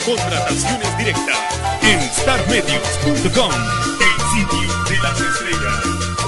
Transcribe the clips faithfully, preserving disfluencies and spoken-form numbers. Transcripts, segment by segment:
Contrataciones directas en star medios punto com, el sitio de las estrellas.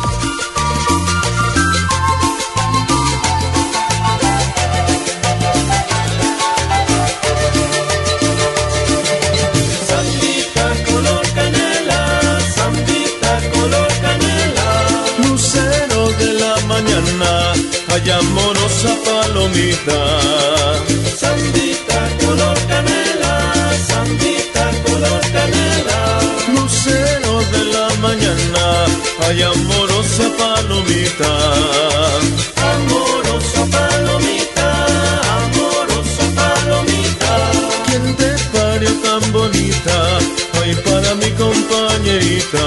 Sandita color canela, sandita color canela, lucero de la mañana, hay amorosa palomita. Sandita color canela, sandita color canela, lucero de la mañana, hay amorosa palomita. Amorosa palomita, amorosa palomita, ¿quién te parió tan bonita? Ay, para mi compañerita.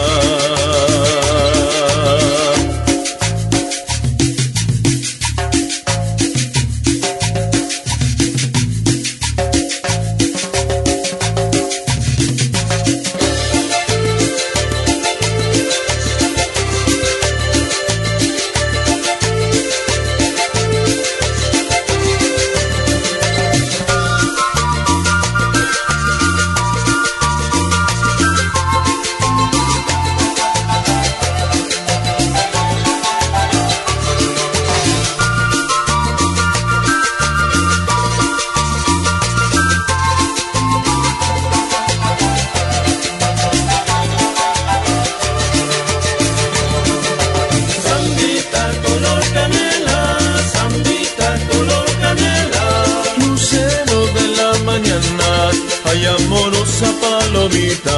Hay amorosa palomita.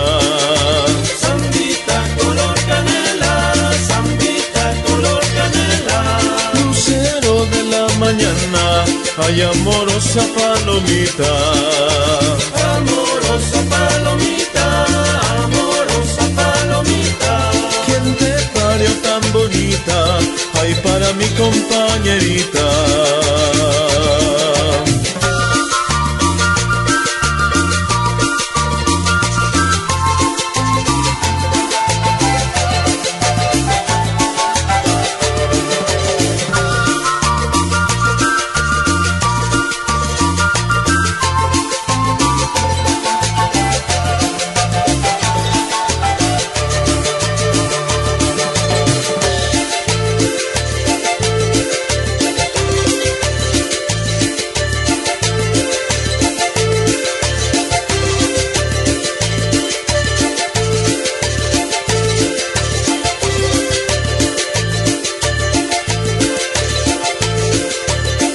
Sandita color canela, sandita color canela, lucero de la mañana, hay amorosa palomita. Amorosa palomita, amorosa palomita, ¿quién te parió tan bonita? Ay, para mi compañerita.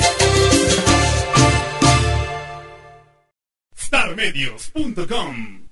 star medios punto com